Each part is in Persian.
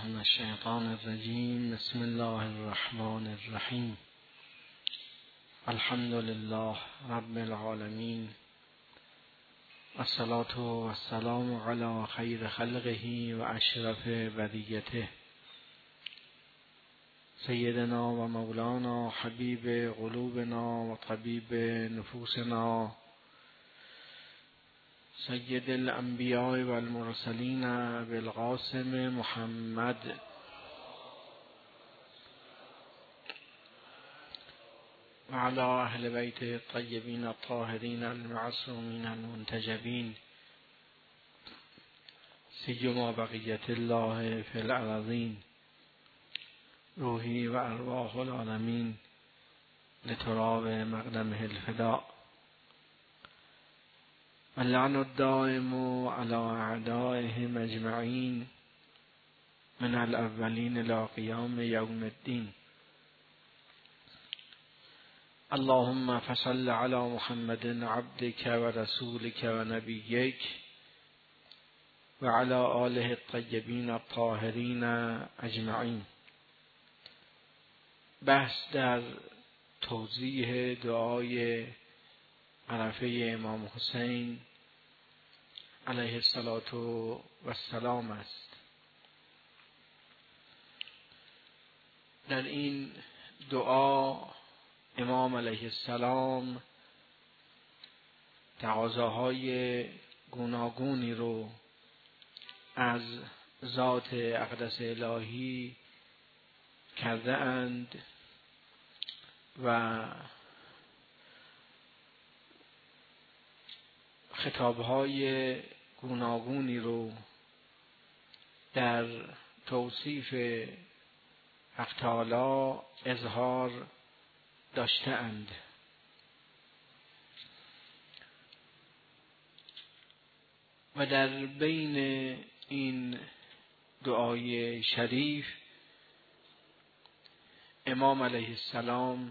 من الشیطان الرجیم. بسم الله الرحمن الرحیم. الحمد لله رب العالمین، الصلاة والسلام علی خیر خلقه و اشرف بریته، سیدنا و مولانا حبیب قلوبنا و طبیب نفوسنا، سید الانبیاء و المرسلین بالقاسم محمد و علی اهل بیت الطیبین الطاهرین المعصومین المنتجبین، سیما بقیت الله فی الارضین، روحی و ارواح العالمین لتراب مقدمه الفداء، اللعن الدائم على اعدائهم اجمعین من الاولین الى قیام یوم الدین. اللهم فصل على محمد عبدك ورسولك ونبيك وعلى آله الطيبين الطاهرين اجمعین. بحث در توضیح دعای عرفه امام حسین علیه السلام است. در این دعا امام علیه السلام تقاضاهای گوناگونی رو از ذات اقدس الهی کرده اند و خطابهای گوناگونی رو در توصیف حق تعالی اظهار داشته اند. و در بین این دعای شریف امام علیه السلام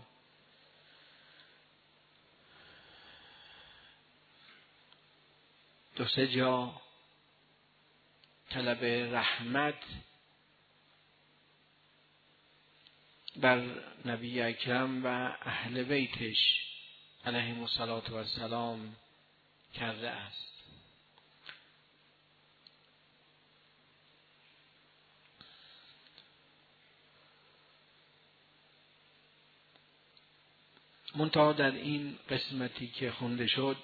دو سه جا طلب رحمت بر نبی اکرم و اهل بیتش علیهم السلام کرده است. منتها در این قسمتی که خونده شد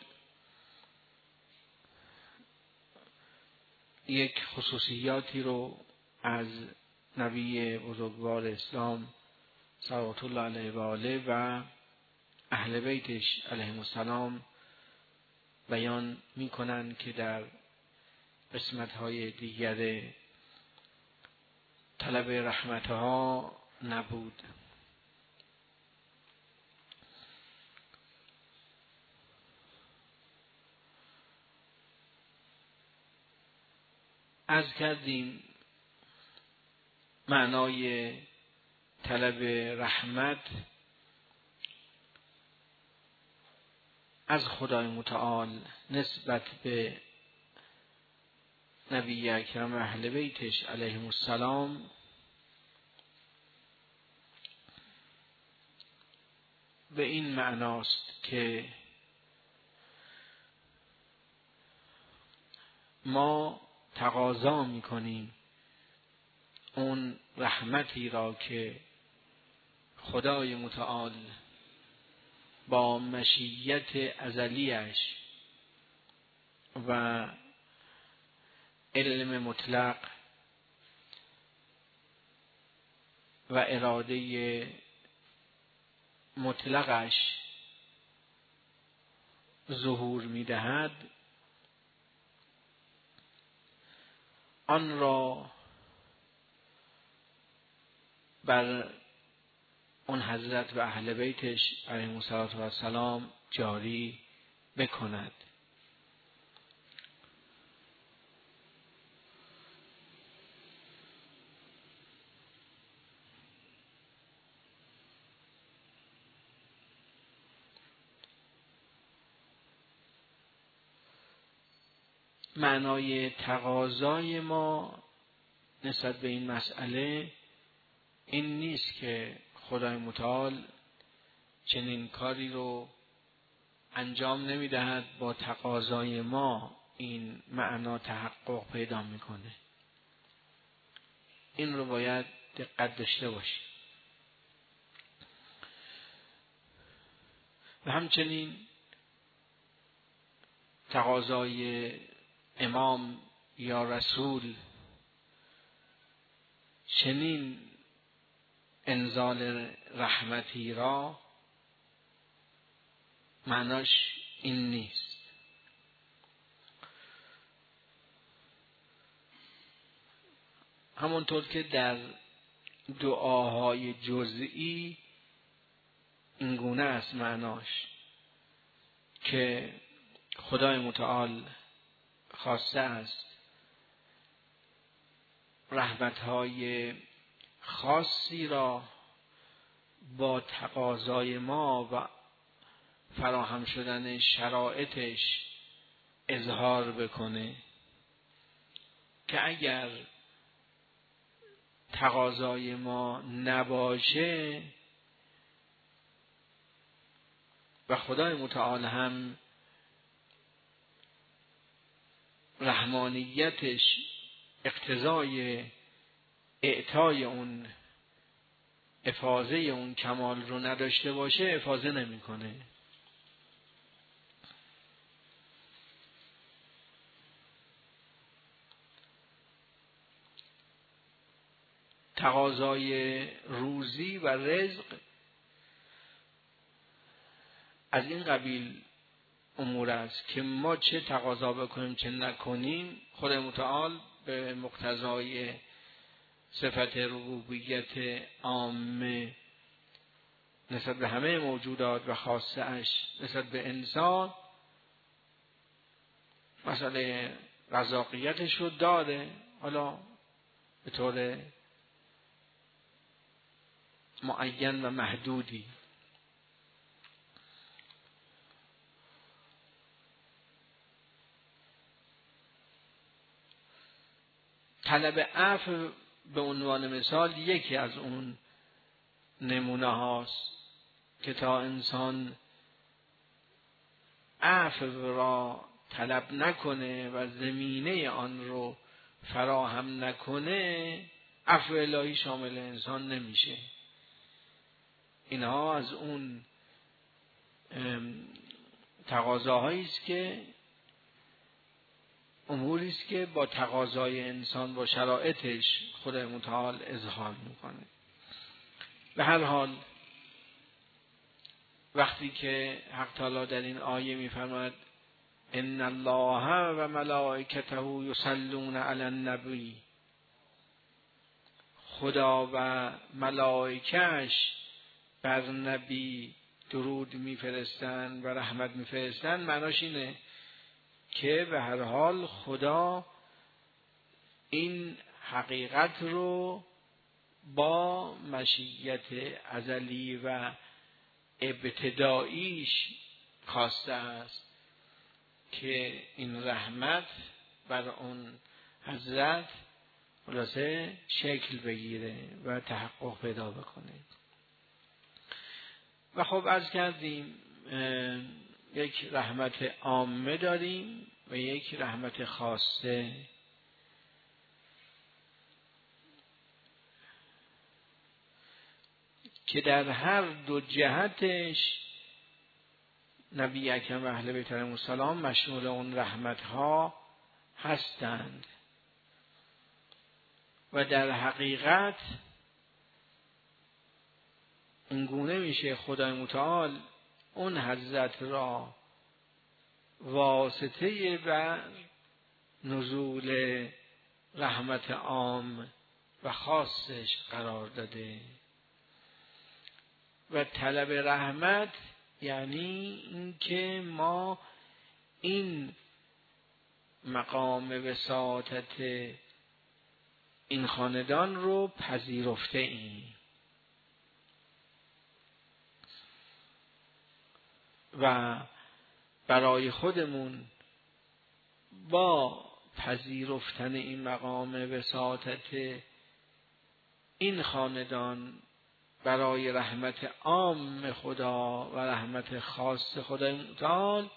یک خصوصیاتی رو از نبی بزرگوار اسلام صلوات الله علیه و آله و اهل بیتش علیهم السلام بیان میکنن که در قسمت‌های دیگر طلب رحمتها نبود. عرض کردیم معنای طلب رحمت از خدای متعال نسبت به نبی اکرم و اهل بیتش علیهم السلام به این معناست که ما تقاضا میکنیم اون رحمتی را که خدای متعال با مشیت ازلیش و علم مطلق و اراده مطلقش ظهور میدهد، آن را بر اون حضرت و اهل بیتش علیهم السلام جاری بکند. معنای تقاضای ما نسبت به این مسئله این نیست که خدای متعال چنین کاری رو انجام نمیدهد با تقاضای ما این معنا تحقق پیدا میکنه. این رو باید دقت داشته باشیم. و همچنین تقاضای امام یا رسول چنین انزال رحمتی را معناش این نیست. همونطور که در دعاهای جزئی این گونه است معناش که خدای متعال خواسته است رحمتهای خاصی را با تقاضای ما و فراهم شدن شرایطش اظهار بکنه که اگر تقاضای ما نباشه و خدای متعال هم رحمانیتش اقتضای اعطای اون افاضه اون کمال رو نداشته باشه افاضه نمیکنه. تقاضای روزی و رزق از این قبیل امور است که ما چه تقاضا بکنیم چه نکنیم خدای متعال به مقتضای صفت ربوبیت عامه نسبت به همه موجودات و خاصه اش نسبت به انسان مسئله رزاقیتش رو داره، حالا به طور معین و محدودی. طلب عفو به عنوان مثال یکی از اون نمونه هاست که تا انسان عفو را طلب نکنه و زمینه آن رو فراهم نکنه عفو الهی شامل انسان نمیشه. اینها از اون تقاضاهایی است که اموری است که با تقاضای انسان با شرایطش خدای متعال اظهار میکنه. به هر حال وقتی که حق تعالی در این آیه میفرماید ان الله و ملائکته یصلون علی النبی، خدا و ملائکه‌اش بر نبی درود میفرستند و رحمت میفرستند، معناش اینه که به هر حال خدا این حقیقت رو با مشیت ازلی و ابتداییش خواسته است که این رحمت بر اون حضرت خلاصه شکل بگیره و تحقق پیدا بکنه. و خب عرض کردیم یک رحمت عامه داریم و یک رحمت خاصه. که در هر دو جهتش نبی اکرم و اهل بیت علیهم السلام مشمول اون رحمت ها هستند و در حقیقت اینگونه میشه خدای متعال اون حضرت را واسطه بر نزول رحمت عام و خاصش قرار داده. و طلب رحمت یعنی اینکه ما این مقام وساطت این خاندان رو پذیرفته ایم و برای خودمون با پذیرفتن این مقام وساطت این خاندان برای رحمت عام خدا و رحمت خاص خدای متعال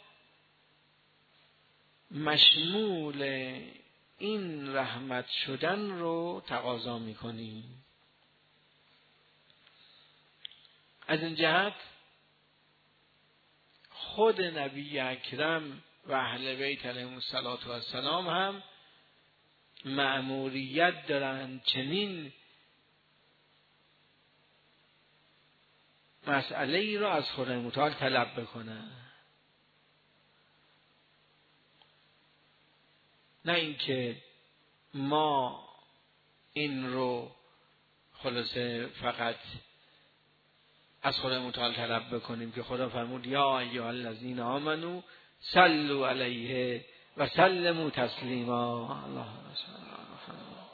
مشمول این رحمت شدن رو تقاضا می‌کنیم. از این جهت خود نبی اکرم و اهل بیت علیهم السلام هم مأموریت دارند چنین مسئله ای رو از خدای متعال طلب بکنن، نه اینکه ما این رو خلاصه فقط از خدای متعال طلب بکنیم که خدا فرمود یا ایها الذین آمنوا صلوا علیه و سلموا تسلیما. اللهم صل علی محمد.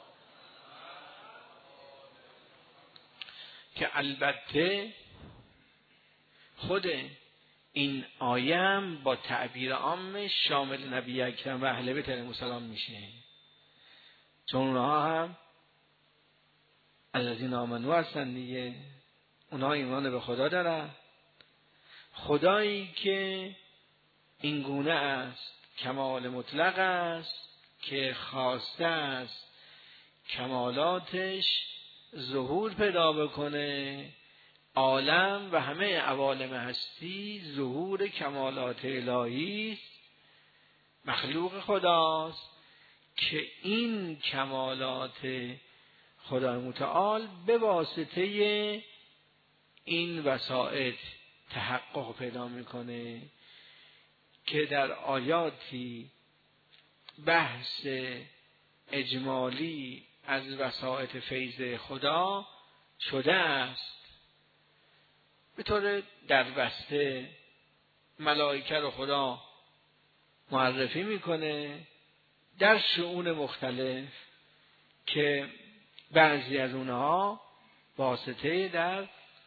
که البته خود این آیه هم با تعبیر عام شامل نبی اکرم و اهل بیت علیهم السلام میشه، چون اونها هم الذین آمنوا هستن دیگه، اونها ایمان به خدا دارن. خدایی که این گونه است، کمال مطلق است که خواسته است کمالاتش ظهور پیدا بکنه، عالم و همه عوالم هستی ظهور کمالات الهی است، مخلوق خداست که این کمالات خدای متعال به واسطه این وسائط تحقق پیدا میکنه که در آیاتی بحث اجمالی از وسائط فیض خدا شده است. به طور دربسته ملائکه رو خدا معرفی میکنه در شؤون مختلف که بعضی از اونها واسطه در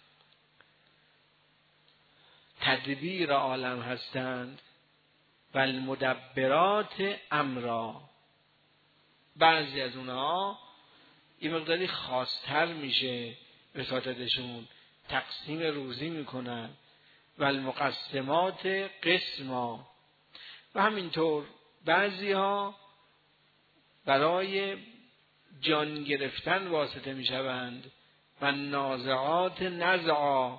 تدبیر عالم هستند و المدبرات امرا. بعضی از اونها یه مقداری خاص‌تر میشه وساطتشون، تقسیم روزی میکنن و المقسمات قسما، و همینطور بعضی ها برای جان گرفتن واسطه میشوند و نازعات نزعا.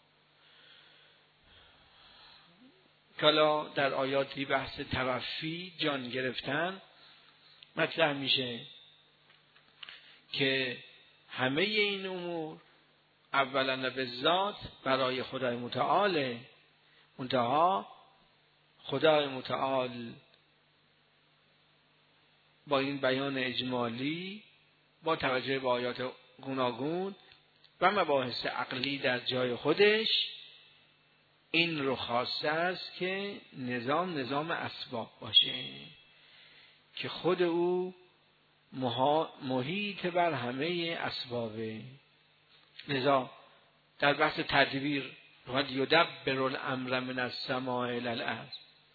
کلا در آیاتی بحث توفی جان گرفتن مطرح میشه که همه این امور اولا به ذات برای خدای متعال، منتها خدای متعال با این بیان اجمالی با توجه به آیات گوناگون و مباحث عقلی در جای خودش این رو خواسته است که نظام اسباب باشه که خود او محیط بر همه اسبابه. لذا در بحث تدبیر قد یدبر الامر من السماء الی الارض،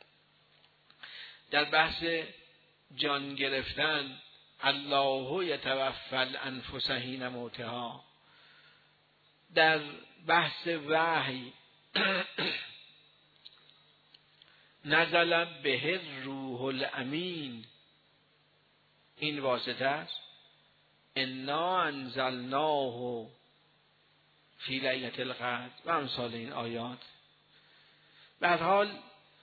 در بحث جان گرفتن الله یتوفی الانفس حین موتها، در بحث وحی نزل به روح الامین، این واسطه است انا انزلناه فی لیلة القدر و امثال این آیات. به هر حال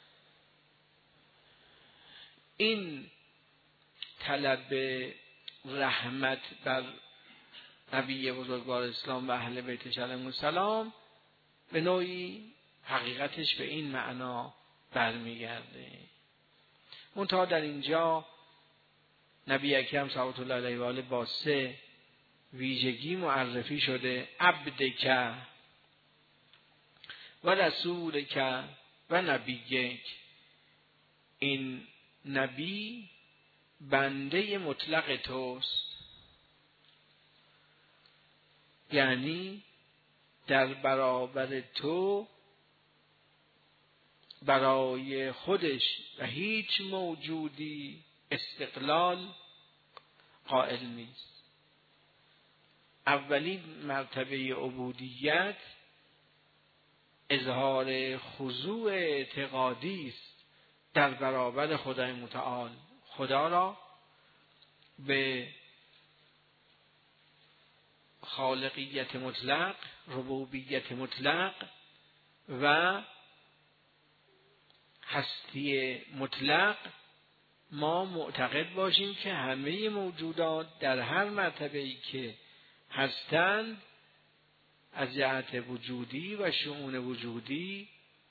این طلب رحمت بر نبی بزرگوار اسلام و اهل بیتش علیهم السلام به نوعی حقیقتش به این معنا برمیگرده. منتها در اینجا نبی اکرم صلوات الله علیه و آله با 3 ویژگی معرفی شده: عبدک و رسولک و نبیک. این نبی بنده مطلق توست، یعنی در برابر تو برای خودش و هیچ موجودی استقلال قائل نیست. اولین مرتبه عبودیت اظهار خضوع اعتقادی است در برابر خدای متعال. خدا را به خالقیت مطلق، ربوبیت مطلق و هستی مطلق ما معتقد باشیم که همه موجودات در هر مرتبه‌ای که هستند از جهت وجودی و شؤون وجودی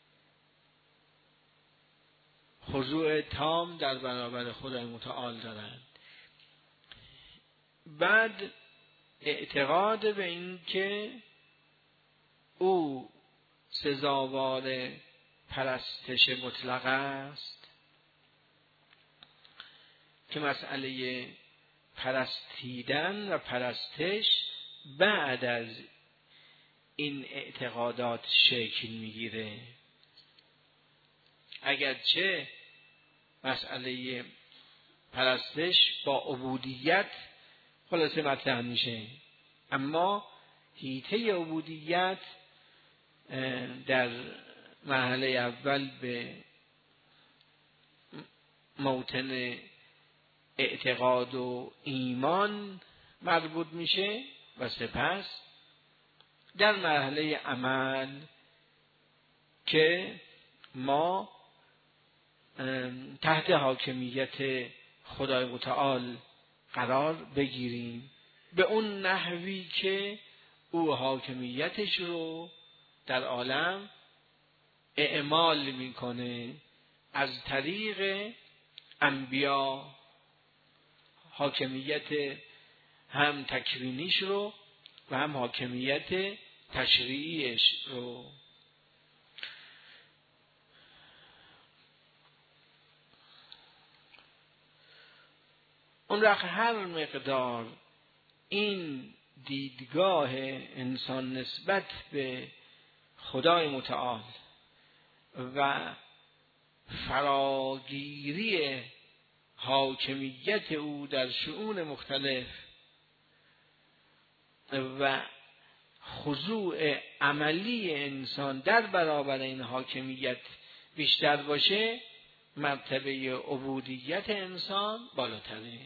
خضوع تام در برابر خدای متعال دارند. بعد اعتقاد به این که او سزاوار پرستش مطلق است، که مسئله پرستیدن و پرستش بعد از این اعتقادات شکل میگیره. اگرچه مسئله پرستش با عبودیت خلاصه مطرح میشه، اما حیطه عبودیت در مرحله اول به موطن اعتقاد و ایمان مربوط میشه و سپس در مرحله عمل که ما تحت حاکمیت خدای متعال قرار بگیریم به اون نحوی که او حاکمیتش رو در عالم اعمال میکنه از طریق انبیا، حاکمیت هم تکوینیش رو و هم حاکمیت تشریعیش رو. اون وقت هر مقدار این دیدگاه انسان نسبت به خدای متعال و فراگیری حاکمیت او در شؤون مختلف و خضوع عملی انسان در برابر این حاکمیت بیشتر باشه، مرتبه عبودیت انسان بالاتره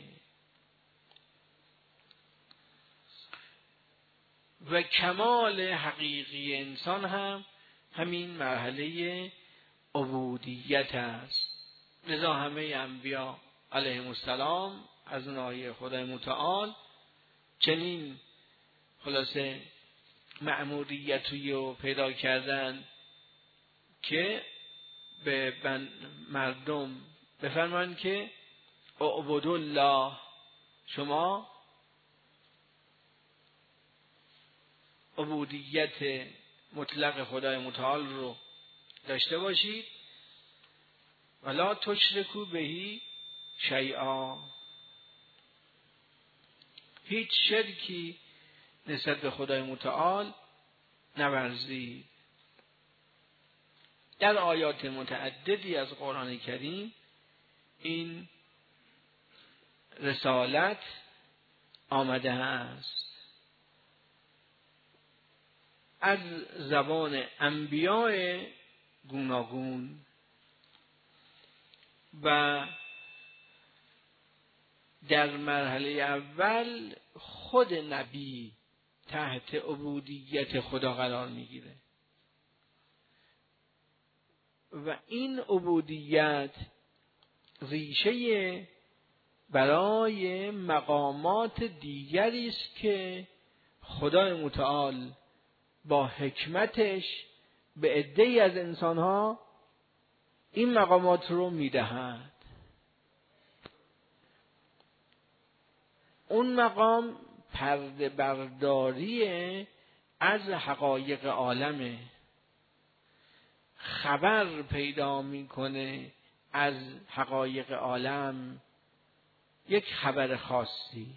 و کمال حقیقی انسان هم همین مرحله عبودیت است. لذا همه انبیا علیهم السلام از ناحیه خدای متعال چنین خلاصه مأموریتی رو پیدا کردن که به مردم بفرمایند که اعبدوا الله، شما عبودیت مطلق خدای متعال رو داشته باشید ولا تشرکوا بهی شیئا، هیچ شرکی نسبت به خدای متعال نورزید. در آیات متعددی از قرآن کریم این رسالت آمده است از زبان انبیاء گوناگون و در مرحله اول خود نبی تحت عبودیت خدا قرار میگیره و این عبودیت ریشه برای مقامات دیگری است که خدای متعال با حکمتش به عده‌ای از انسانها این مقامات رو میدهد. اون مقام پرده برداری از حقایق عالمه، خبر پیدا میکنه از حقایق عالم، یک خبر خاصی.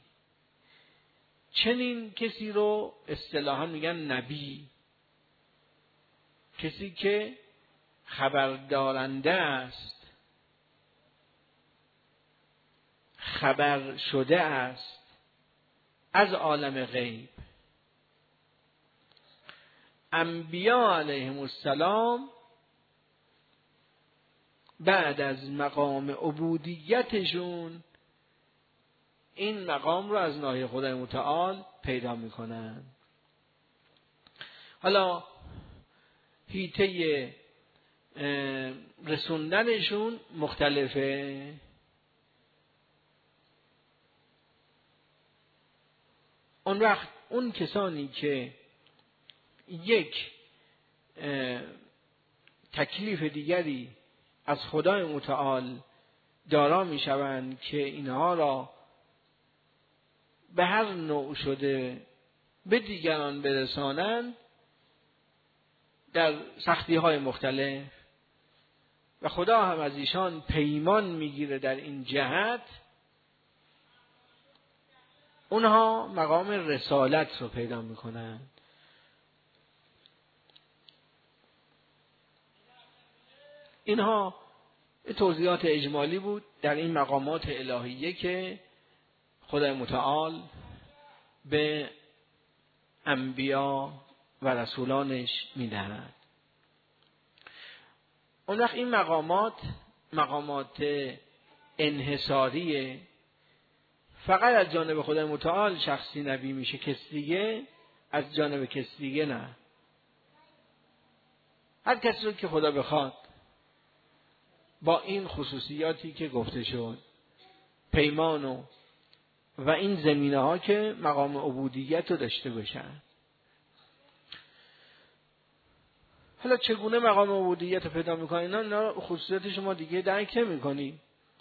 چنین کسی رو اصطلاحاً میگن نبی، کسی که خبردارنده است خبر شده است از عالم غیب. انبیا علیهم السلام بعد از مقام عبودیتشون این مقام رو از ناحیه خدای متعال پیدا میکنن. حالا حیطه رسوندنشون مختلفه. اون وقت اون کسانی که یک تکلیف دیگری از خدای متعال دارا می شوند که اینها را به هر نوع شده به دیگران برسانند در سختی های مختلف و خدا هم از ایشان پیمان میگیره در این جهت، اونها مقام رسالت رو پیدا میکنن. اینها توضیحات اجمالی بود در این مقامات الهیه که خدای متعال به انبیا و رسولانش میدهد. اون وقت این مقامات انحصاریه، فقط از جانب خدای متعال شخصی نبی میشه، کس دیگه از جانب کس دیگه نه. هر کسی رو که خدا بخواد با این خصوصیاتی که گفته شد، پیمان و این زمینه ها که مقام عبودیت رو داشته باشن. حالا چگونه مقام عبودیت رو پیدا میکنن؟ اینا خصوصیات شما دیگه درک نمی‌کنی.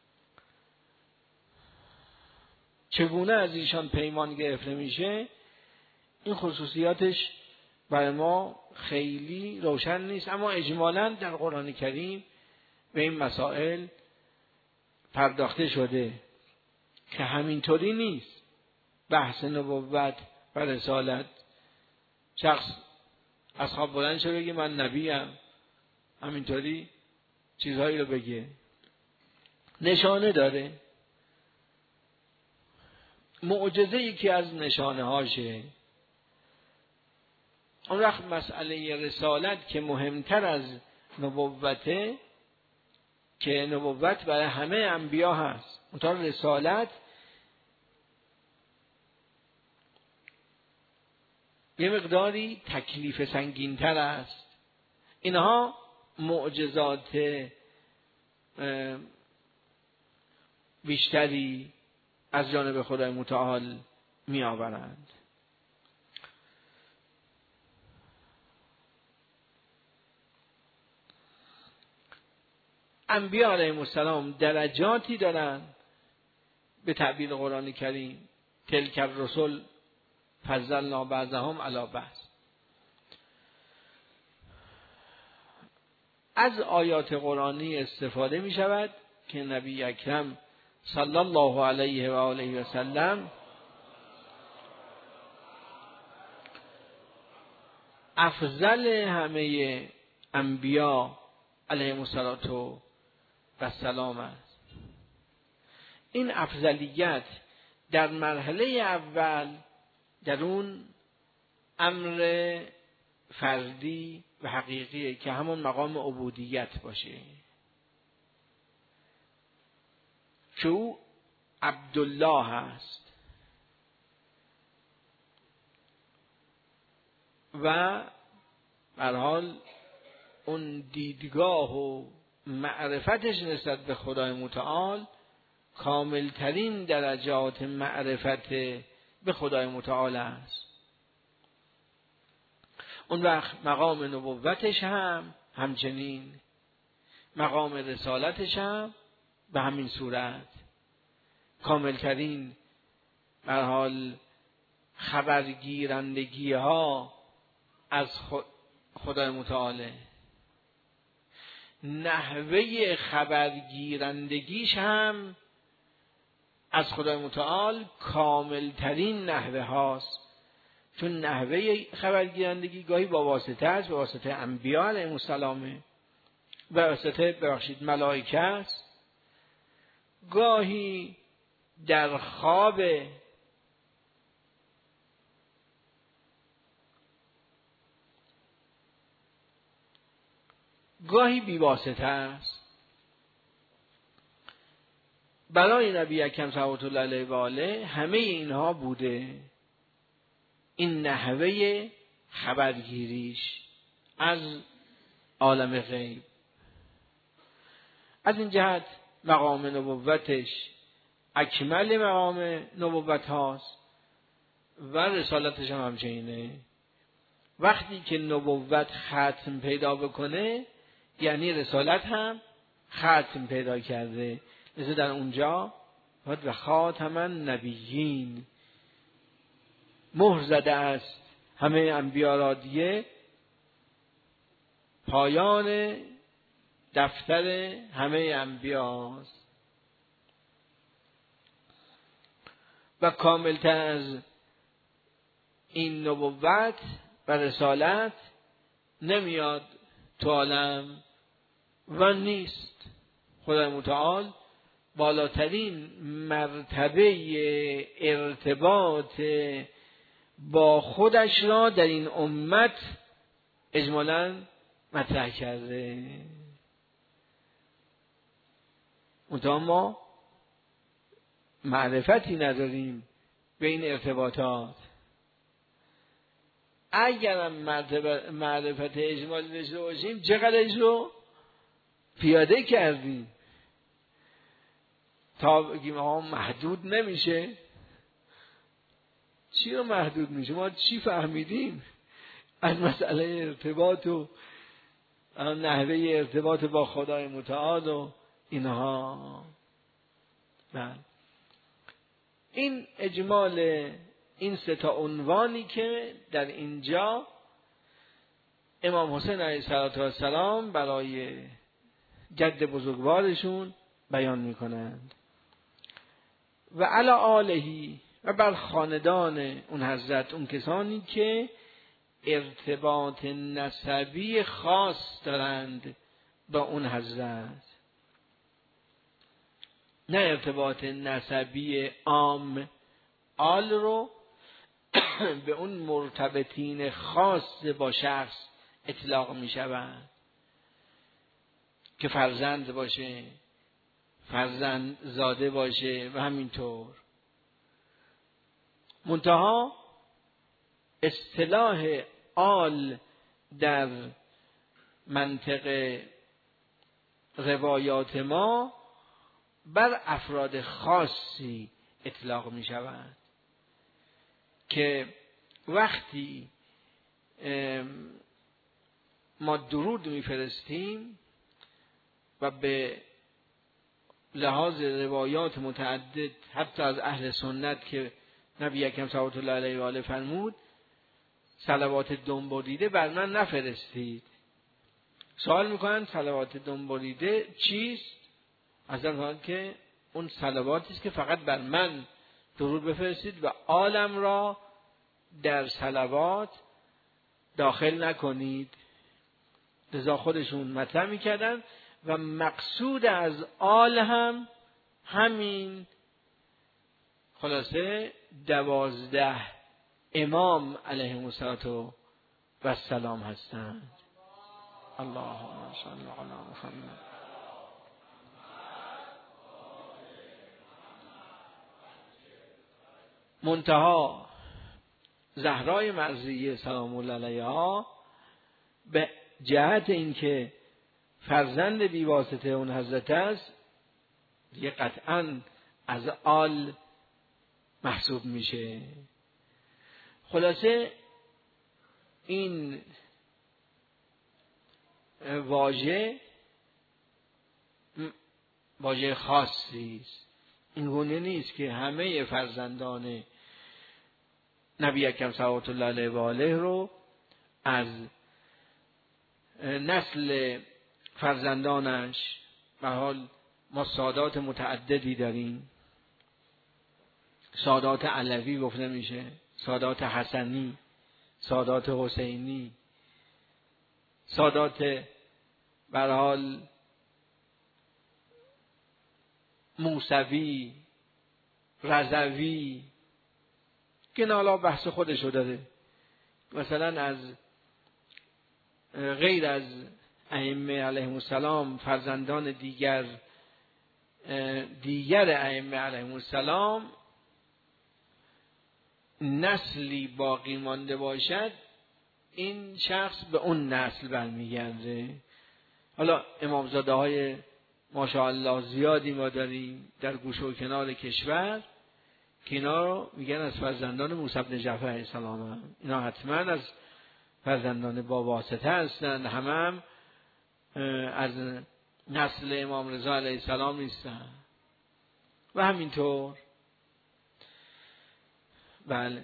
چگونه از ایشان پیمان گرفته میشه، این خصوصیاتش برای ما خیلی روشن نیست، اما اجمالاً در قرآن کریم به این مسائل پرداخته شده که همینطوری نیست. بحث نبوت و رسالت، شخص از خواب بلند شه بگه من نبیم، همینطوری چیزهایی رو بگه، نشانه داره. معجزه یکی از نشانه هاشه. اون وقت مسئله رسالت که مهمتر از نبوته، که نبوت برای همه انبیا هست، منتها رسالت یه مقداری تکلیف سنگین‌تر است. اینها معجزات بیشتری از جانب خدای متعال می آورند. انبیا علیهم السلام درجاتی دارند به تعبیر قرآن کریم، تلک الرسل فضلنا بعضهم علی بعض. از آیات قرآنی استفاده می شود که نبی اکرم صلی الله علیه و آله و سلم افضل همه انبیا علیهم السلام است. این افضلیت در مرحله اول در اون امر فردی و حقیقیه که همون مقام عبودیت باشه، که او عبدالله هست و به هر حال اون دیدگاه و معرفتش نسبت به خدای متعال کاملترین درجات معرفت به خدای متعال است. اون وقت مقام نبوتش هم همچنین، مقام رسالتش هم به همین صورت کاملترین به هر حال خبرگیرندگی ها از خدای متعاله. نحوه خبرگیرندگیش هم از خدای متعال کاملترین نحوه هاست، چون نحوه خبرگیرندگی گاهی با واسطه است، با واسطه انبیا علیهم السلام، با واسطه ملائکه است، گاهی در خواب گاهی بی‌واسطه است. برای نبی اکرم صلوات الله علیه و آله همه اینها بوده. این نحوه خبرگیریش از عالم غیب. از این جهت مقام نبوتش اکمل مقام نبوت هاست و رسالتش هم همچنینه. وقتی که نبوت ختم پیدا بکنه یعنی رسالت هم ختم پیدا کرده. مثل در اونجا و خاتم النبیین، مهر زده است همه انبیا را دیگه، پایان دفتر همه انبیاست و کاملتر از این نبوت و رسالت نمیاد تو عالم و نیست. خدای متعال بالاترین مرتبه ارتباط با خودش را در این امت اجمالاً مطرح کرده. منتها ما معرفتی نداریم به این ارتباطات. اگرم معرفت اجمالی داشته باشیم چقدرش رو پیاده کردیم تا بگیم آقا محدود نمیشه. چی رو محدود میشه؟ ما چی فهمیدیم از مسئله ارتباط و نحوه ارتباط با خدای متعال و اینها؟ بله، این اجمال این سه تا عنوانی که در اینجا امام حسین علیه السلام برای جد بزرگوارشون بیان میکنند. و علی آله و بر خاندان اون حضرت، اون کسانی که ارتباط نسبی خاص دارند با اون حضرت، نه ارتباط نسبی عام، آل رو به اون مرتبطین خاص با شخص اطلاق می شود که فرزند باشه، فرزند زاده باشه و همینطور. منتها اصطلاح آل در منطق روایات ما بر افراد خاصی اطلاق می شود که وقتی ما درود می فرستیم و به لحاظ روایات متعدد حتی از اهل سنت که نبی اکرم صلوات الله علیه و آله فرمود صلوات دنبالیده بر من نفرستید. سوال میکنن صلوات دنبالیده چیست؟ اصلا میگن که اون صلواتی است که فقط بر من درود بفرستید و آلم را در صلوات داخل نکنید. لذا خودشون مطرح میکردن و مقصود از آل هم همین خلاصه 12 امام علیهم السلام هستند. اللهم صل علی محمد. منتها زهرای مرضیه سلام الله علیها به جهت اینکه فرزند بیواسطه اون حضرت است دیگه قطعاً از آل محسوب میشه. خلاصه این واژه خاصی است. این گونه نیست که همه فرزندان نبی اکرم صلوات الله علیه و آله رو از نسل فرزندانش، به حال ما سادات متعددی داریم. سادات علوی گفته میشه، سادات حسنی، سادات حسینی، سادات به حال موسوی رضوی که حالا بحث خودشو داره، مثلا از غیر از ائمه علیهم السلام فرزندان دیگر ائمه علیهم السلام نسلی باقی مانده باشد، این شخص به اون نسل برمیگرده. حالا امامزاده های ماشاءالله زیادی ما داریم در گوشه و کنار کشور که اینا رو میگن از فرزندان موسی بن جعفر علیه السلام. اینا حتما از فرزندان با واسطه هستند، هم از نسل امام رضا علیه السلام نیستن. و همینطور بله،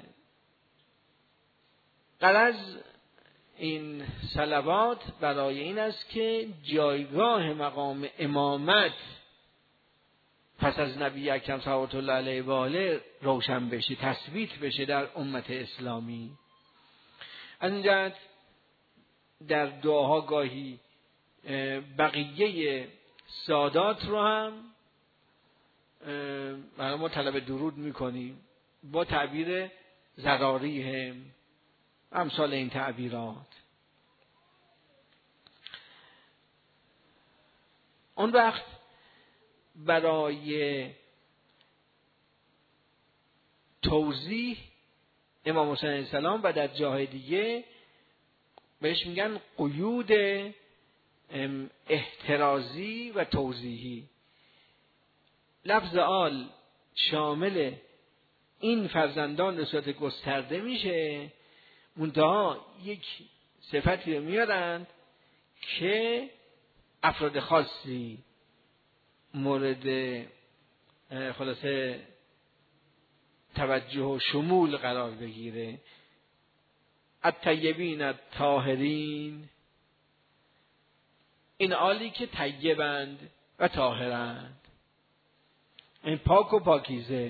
غرض این صلوات برای این است که جایگاه مقام امامت پس از نبی اکرم صلوات الله علیه و آله روشن بشه، تثبیت بشه در امت اسلامی. از این جهت در دعاها گاهی بقیه سادات رو هم برای ما طلب درود میکنیم با تعبیر ضراریهم، امثال این تعبیرات. اون وقت برای توضیح امام حسین علیه السلام و در جاهای دیگه بهش میگن قیود احترازی و توضیحی. لفظ آل شامل این فرزندان به صورت گسترده میشه، منتها یک صفتی رو میارند که افراد خاصی مورد خلاصه توجه و شمول قرار بگیره. الطیبین الطاهرین، این آلی که طیبند و طاهرند، این پاک و پاکیزه،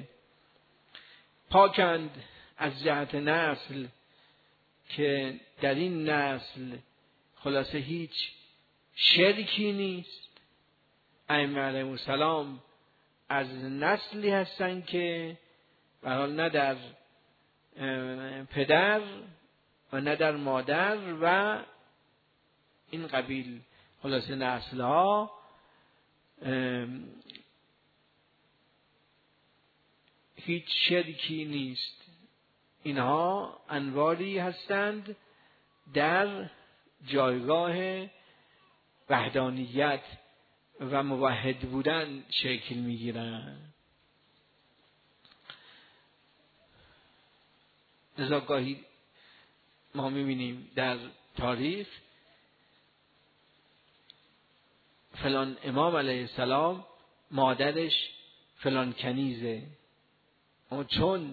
پاکند از جهت نسل که در این نسل خلاصه هیچ شرکی نیست. ائمه علیهم السلام از نسلی هستند که به هر حال نه در پدر و نه در مادر و این قبیل خلاصه نسل‌ها هیچ شرکی نیست. اینها انواری هستند در جایگاه وحدانیت و موحد بودن شکل میگیرند. لذا گاهی ما میبینیم در تاریخ فلان امام علیه السلام مادرش فلان کنیزه، اما چون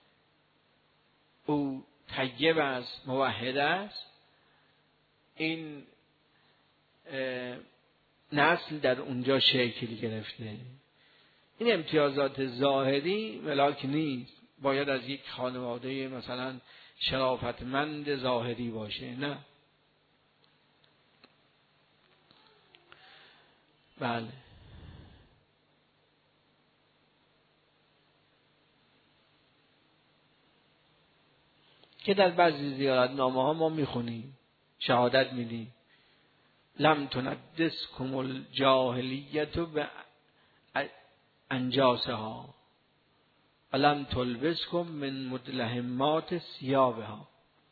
او طیب است، موحد است، این نسل در اونجا شکل گرفته. این امتیازات ظاهری ملاک نیست، باید از یک خانواده مثلا شرافتمند ظاهری باشه، نه. بله، که در بعضی زیارتنامه ها ما میخونیم، شهادت میدیم لم تندسکم الجاهلیت به انجاسها و لم تلبسکم من مدلهمات ثیابها.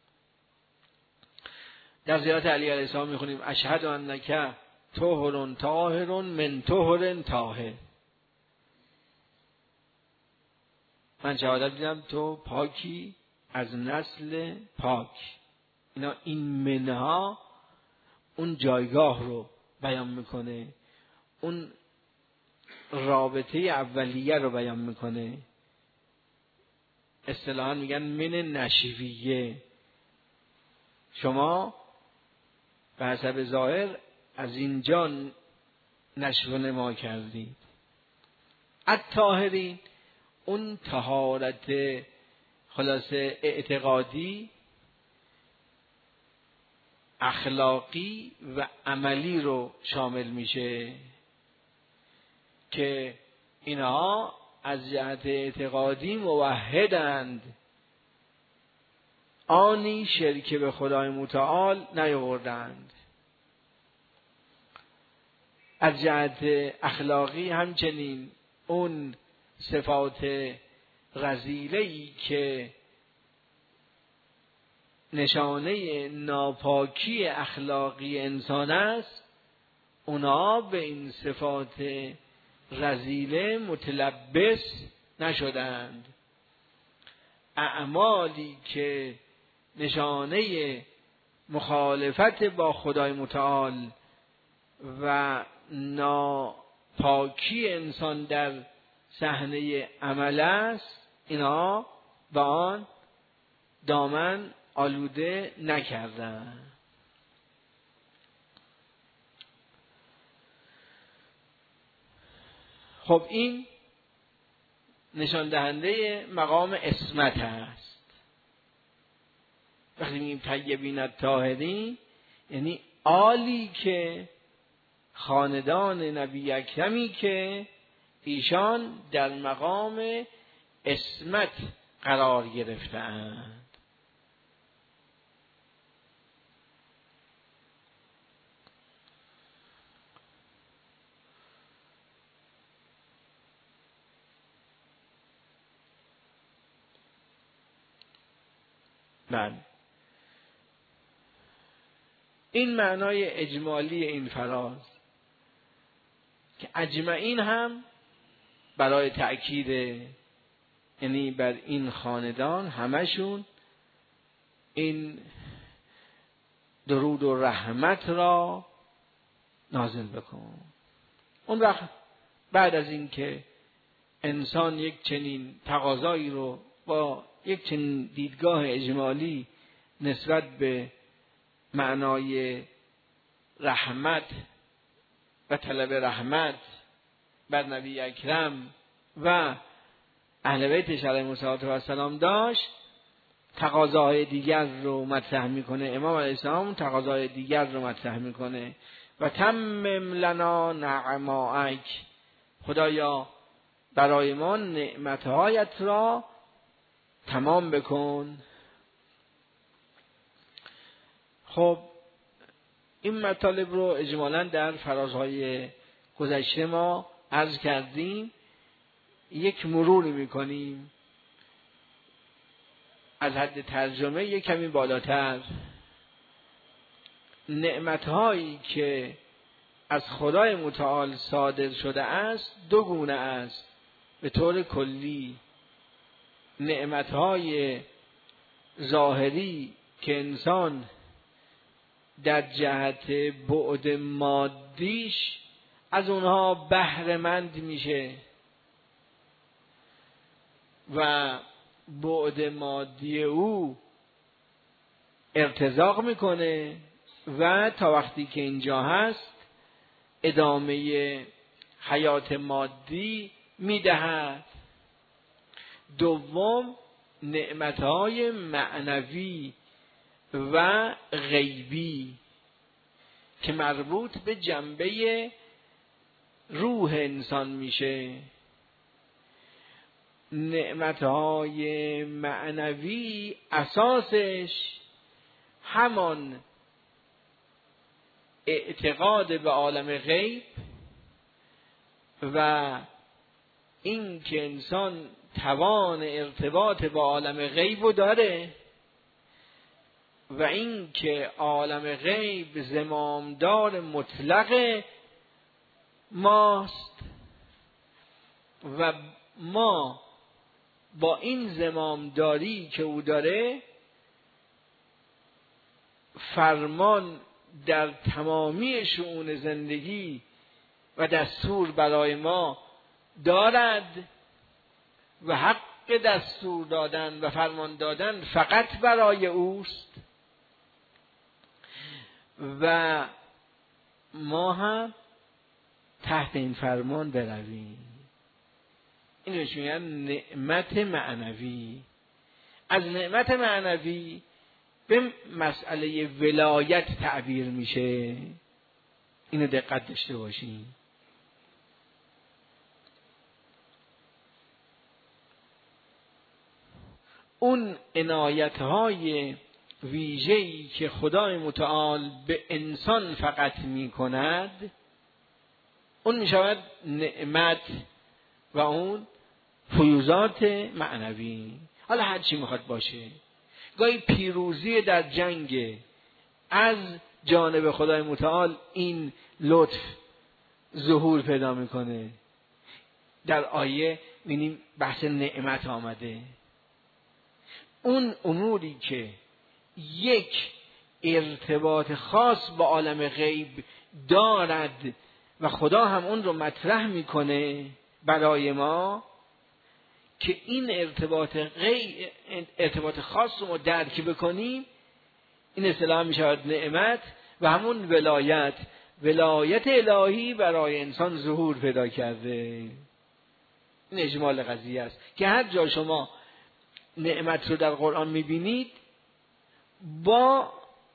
در زیارت علی علیه السلام میخونیم اشهد انک طهر طاهر من طهر طاهر، من شهادت میدم تو پاکی از نسل پاک. اینا این منها اون جایگاه رو بیان میکنه، اون رابطه اولیه رو بیان میکنه. اصطلاحاً میگن من نشویه، شما به حسب ظاهر از اینجا نشو نما کردید. الطاهرین، اون طهارت خلاصه اعتقادی، اخلاقی و عملی رو شامل میشه که اینها از جهت اعتقادی موحدند، آنی شرک به خدای متعال نیاوردند. از جهت اخلاقی همچنین اون صفات رذیله‌ای که نشانه ناپاکی اخلاقی انسان است، اونا به این صفات رذیله متلبس نشدند. اعمالی که نشانه مخالفت با خدای متعال و ناپاکی انسان در صحنه عمل است، اینا با آن دامن آلوده نکردند. خب این نشان دهنده مقام عصمت است. وقتی میگیم طیبین الطاهرین یعنی آلی که خاندان نبی اکرمی که ایشان در مقام عصمت قرار گرفتند. این معنای اجمالی این فراز که اجمعین هم برای تأکید، یعنی بر این خاندان همشون این درود و رحمت را نازل بکن. اون وقت بعد از این که انسان یک چنین تقاضایی رو با یک چنین دیدگاه اجمالی نسبت به معنای رحمت و طلب رحمت بر نبی اکرم و اهل بیتش علیهم السلام داشت، تقاضاهای دیگر رو مطرح میکنه. امام علیه السلام تقاضاهای دیگر رو مطرح میکنه و تمم لنا نعمائک، خدایا برای ما نعمتهایت را تمام بکن. خب این مطالب رو اجمالاً در فرازهای گذشته ما عرض کردیم. یک مروری میکنیم از حد ترجمه یک کمی بالاتر. نعمتهایی که از خدای متعال صادر شده است دو گونه است. به طور کلی نعمتهای ظاهری که انسان در جهت بعد مادیش از اونها بهره مند میشه و بعد مادی او ارتزاق میکنه و تا وقتی که اینجا هست ادامه حیات مادی میدهد. دوم نعمتهای معنوی و غیبی که مربوط به جنبه روح انسان میشه. نعمتهای معنوی اساسش همان اعتقاد به عالم غیب و این که انسان توان ارتباط با عالم غیب رو داره و این که عالم غیب زمامدار مطلق ماست و ما با این زمامداری که او داره فرمان در تمامی شؤون زندگی و دستور برای ما دارد و حق دستور دادن و فرمان دادن فقط برای اوست و ما هم تحت این فرمان برویم. این رو میگن نعمت معنوی. از نعمت معنوی به مسئله ولایت تعبیر میشه. اینو دقت داشته باشین. اون عنایت‌های ویژه‌ای که خدای متعال به انسان فقط می‌کند، اون می‌شود نعمت و اون فیوزات معنوی. حالا هر چی میخواد باشه، گاهی پیروزی در جنگ از جانب خدای متعال این لطف ظهور پیدا میکنه. در آیه می‌بینیم بحث نعمت آمده. اون اموری که یک ارتباط خاص با عالم غیب دارد و خدا هم اون رو مطرح میکنه برای ما که این ارتباط خاص رو ما درک بکنیم، این اصطلاح می شود نعمت و همون ولایت الهی برای انسان ظهور پیدا کرده. این اجمال قضیه است که هر جا شما نعمت رو در قرآن می بینید با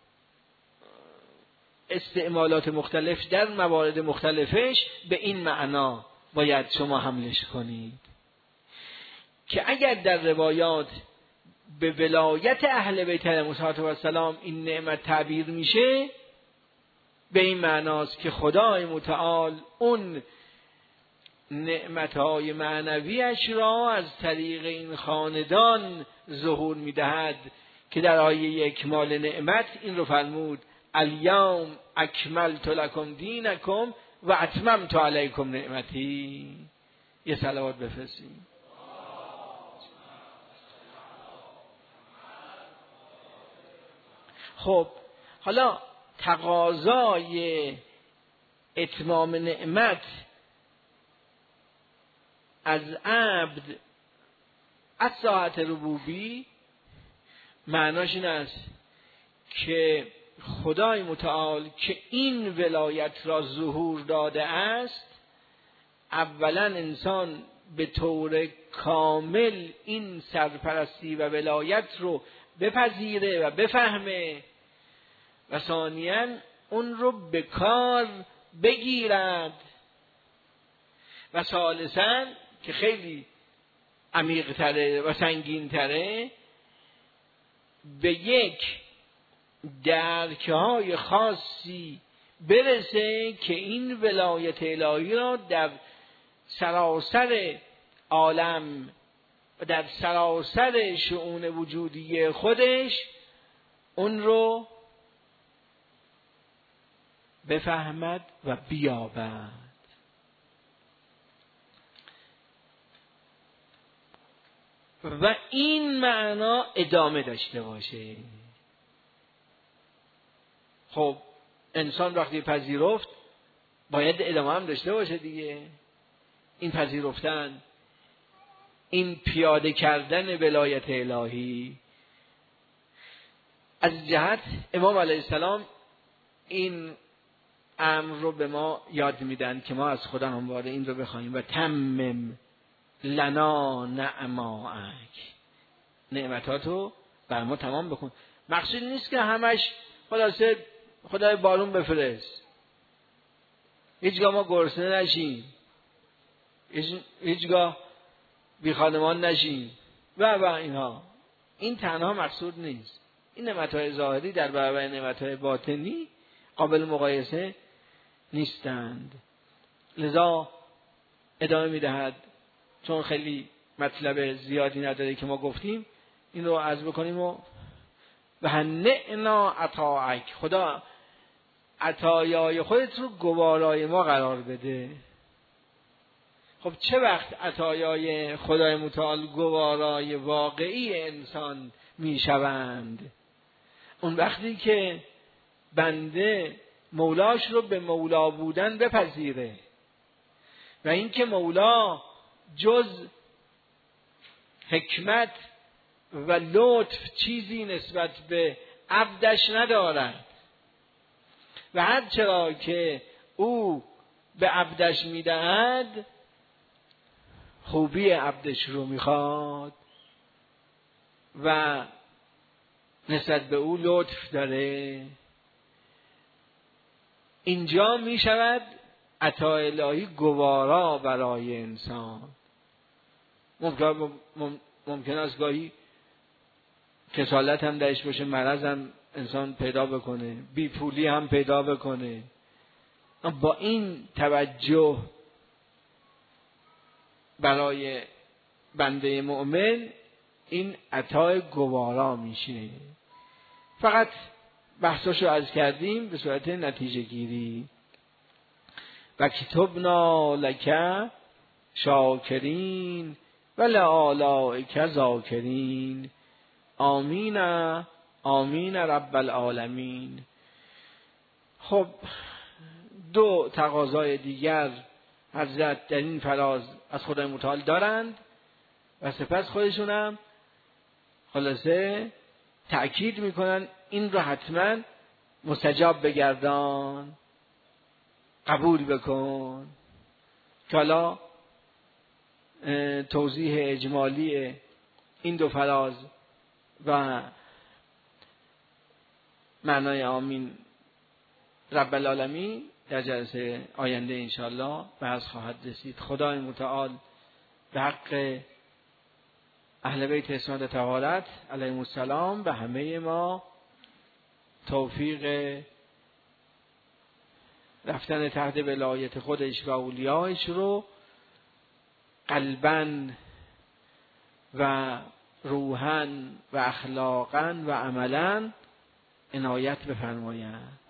استعمالات مختلف در موارد مختلفش به این معنا باید شما حملش کنید که اگر در روایات به ولایت اهل بیت علیهم السلام این نعمت تعبیر میشه، به این معناست که خدای متعال اون نعمتهای معنویش را از طریق این خاندان ظهور میدهد که در آیه اکمال نعمت این رو فرمود الیوم اکملت لکم دینکم و اتممت علیکم نعمتی. یه صلوات بفرستیم. خب حالا تقاضای اتمام نعمت از عبد از ساعت ربوبی معناش این است که خدای متعال که این ولایت را ظهور داده است، اولا انسان به طور کامل این سرپرستی و ولایت رو بپذیره و بفهمه و ثانیاً اون رو به کار بگیرد و ثالثاً که خیلی عمیق تره و سنگین تره به یک درک‌های خاصی برسه که این ولایت الهی را در سراسر عالم و در سراسر شؤون وجودی خودش اون رو بفهمد و بیابد. و این معنا ادامه داشته باشه. خب انسان وقتی پذیرفت باید ادامه هم داشته باشه دیگه. این پذیرفتن، این پیاده کردن ولایت الهی از جهت امام علیه السلام این امر رو به ما یاد میدن که ما از خدا همواره این رو بخوایم و تمم لنا نعماک، نعمتاتو بر ما تمام بکن. مقصود نیست که همش خلاصه خدای بارون بفرست، هیچگاه ما گرسنه نشیم، هیچگاه بی خانمان نشیم و اینها. این تنها مقصود نیست. این نعمتهای ظاهری در برابر نعمتهای باطنی قابل مقایسه نیستند. لذا ادامه میدهد، چون خیلی مطلب زیادی نداره که ما گفتیم این رو عرض بکنیم و هنئنا عطاک، خدا عطایای خودت رو گوارای ما قرار بده. خب چه وقت عطایای خدای متعال گوارای واقعی انسان میشوند؟ اون وقتی که بنده مولاش رو به مولا بودن بپذیره و اینکه مولا جز حکمت و لطف چیزی نسبت به عبدش ندارد و هر چرا که او به عبدش میدهد خوبی عبدش رو میخواد و نسبت به او لطف داره، اینجا میشود عطا الهی گوارا برای انسان. ممکن است گاهی کسالت هم درش باشه، مرض هم انسان پیدا بکنه، بی پولی هم پیدا بکنه. با این توجه برای بنده مؤمن این عطای گوارا میشه. فقط بحثاشو عرض کردیم به صورت نتیجه گیری. و کتبنا لک شاکرین و لآلائک ذاکرین آمین آمین رب العالمین. خب دو تقاضای دیگر حضرت در این فراز از خدای متعال دارند و سپس خودشون هم خلاصه تأکید میکنن این رو حتما مستجاب بگردان، قبول بکن. که حالا توضیح اجمالی این دو فراز و معنای آمین رب العالمین در جلسه آینده انشاءالله بحث خواهد رسید. خدای متعال به حق اهل بیت اسمت طهارت علیهم السلام به همه ما توفیق رفتن تحت ولایت خودش و اولیایش رو قلباً و روحاً و اخلاقاً و عملاً عنایت بفرمایند.